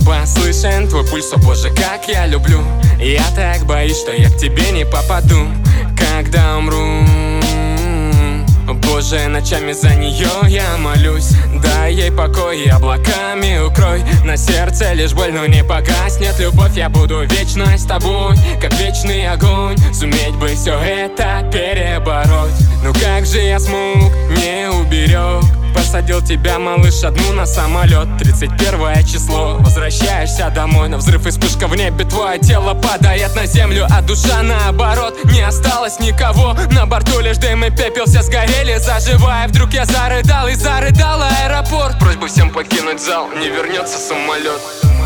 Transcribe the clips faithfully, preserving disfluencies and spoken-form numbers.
слабо слышен твой пульс, о боже, как я люблю. Я так боюсь, что я к тебе не попаду, когда умру. Боже, ночами за нее я молюсь. Дай ей покой и облаками укрой. На сердце лишь боль, но не погаснет любовь. Я буду вечно с тобой, как вечный огонь. Суметь бы все это перебороть. Ну как же я смог, не уберег. Посадил тебя, малыш, одну на самолет. Тридцать первое число, возвращаешься домой. На взрыв и вспышка в небе, твое тело падает на землю, а душа наоборот. Не осталось никого, на борту лишь дым и пепел. Все сгорели, заживая, вдруг я зарыдал. И зарыдал аэропорт. Просьба всем покинуть зал, не вернется самолет.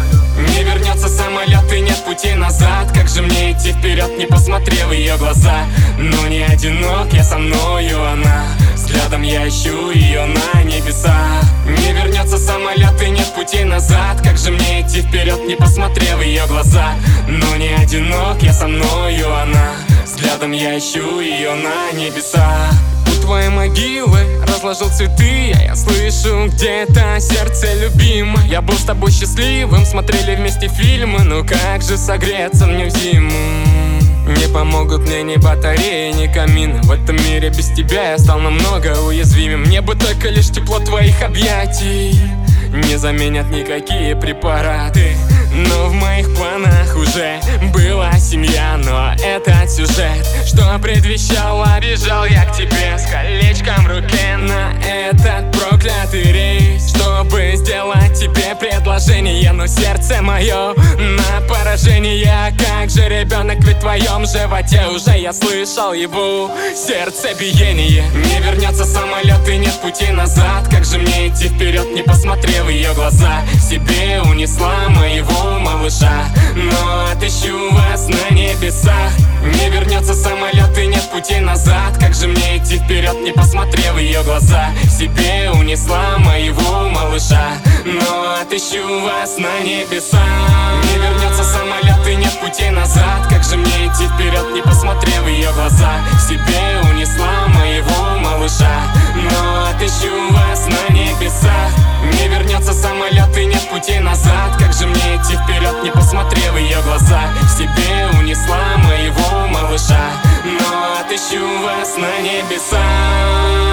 Не вернется самолет и нет пути назад. Как же мне идти вперед, не посмотрев в ее глаза? Но не одинок, я со мною она. Взглядом я ищу ее на небесах. Не вернется самолет и нет пути назад. Как же мне идти вперед, не посмотрев в ее глаза? Но не одинок, я со мною она. Взглядом я ищу ее на небесах. У твоей могилы разложил цветы, а я слышу где-то сердце любимое. Я был с тобой счастливым, смотрели вместе фильмы. Ну как же согреться мне в зиму? Не помогут мне ни батареи, ни камины. В этом мире без тебя я стал намного уязвимее. Мне бы только лишь тепло твоих объятий. Не заменят никакие препараты. Но в моих планах уже была семья. Но этот сюжет, что предвещало, бежал я к тебе с колечком в руке на этот проклятый рейс, чтобы сделать тебе предложение. Но сердце мое на поражение. Как же ребенок, ведь в твоем животе уже я слышал его сердцебиение. Не вернется самолет и нет пути назад. Как же мне идти вперед, не посмотрев в ее глаза? Себе унесла моего малыша, но отыщу вас на небесах. Не вернется самолет и нет пути назад. Как же мне идти вперед, не посмотрев в ее глаза? Себе унесла моего малыша, но отыщу вас на небесах. Не вернется самолет и нет пути назад. Как же мне идти вперед, не посмотрев в ее глаза? Себе унесла моего малыша, но отыщу вас на небесах. Не вернется самолет и нет пути назад. Как же мне идти вперед, не посмотрев в ее глаза? Себе унесла моего малыша, но отыщу вас на небесах.